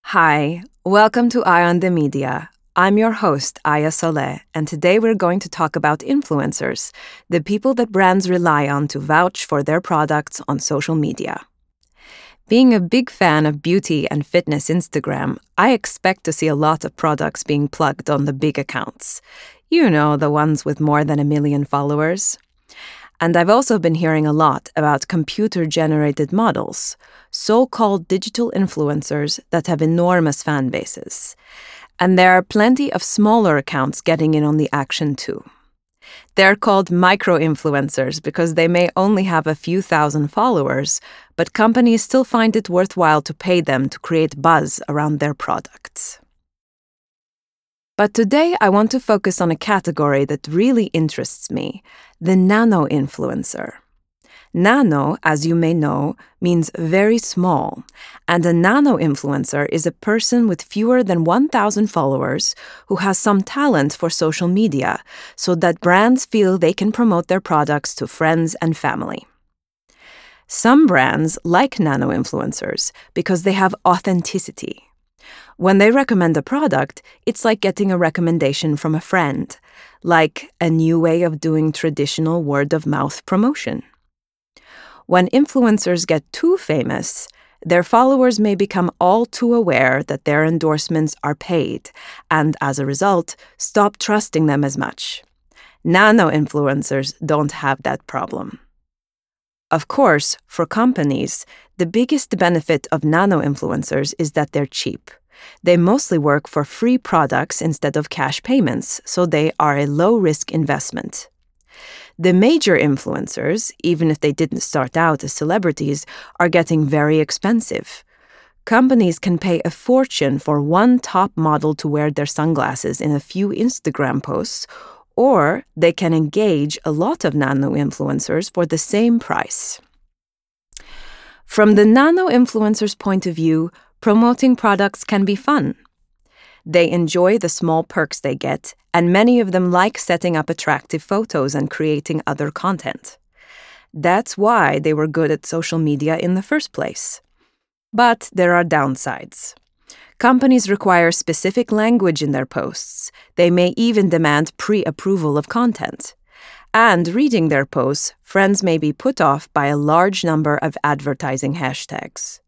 Hi, welcome to Eye on the Media. I'm your host, Aya Soleh, and today we're going to talk about influencers, the people that brands rely on to vouch for their products on social media. Being a big fan of beauty and fitness Instagram, I expect to see a lot of products being plugged on the big accounts. You know, the ones with more than 1 million followers. And I've also been hearing a lot about computer-generated models, so-called digital influencers that have enormous fan bases. And there are plenty of smaller accounts getting in on the action too. They're called micro-influencers because they may only have a few thousand followers, but companies still find it worthwhile to pay them to create buzz around their products. But today I want to focus on a category that really interests me, the nano-influencer. Nano, as you may know, means very small, and a nano-influencer is a person with fewer than 1,000 followers who has some talent for social media so that brands feel they can promote their products to friends and family. Some brands like nano-influencers because they have authenticity. When they recommend a product, it's like getting a recommendation from a friend, like a new way of doing traditional word-of-mouth promotion. When influencers get too famous, their followers may become all too aware that their endorsements are paid, and as a result, stop trusting them as much. Nano-influencers don't have that problem. Of course, for companies, the biggest benefit of nano-influencers is that they're cheap. They mostly work for free products instead of cash payments, so they are a low-risk investment. The major influencers, even if they didn't start out as celebrities, are getting very expensive. Companies can pay a fortune for one top model to wear their sunglasses in a few Instagram posts, or they can engage a lot of nano-influencers for the same price. From the nano-influencer's point of view, promoting products can be fun. They enjoy the small perks they get, and many of them like setting up attractive photos and creating other content. That's why they were good at social media in the first place. But there are downsides. Companies require specific language in their posts. They may even demand pre-approval of content. And reading their posts, friends may be put off by a large number of advertising hashtags.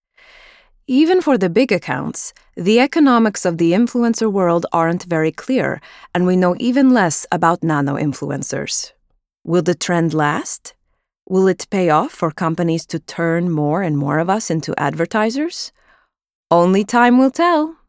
Even for the big accounts, the economics of the influencer world aren't very clear, and we know even less about nano-influencers. Will the trend last? Will it pay off for companies to turn more and more of us into advertisers? Only time will tell.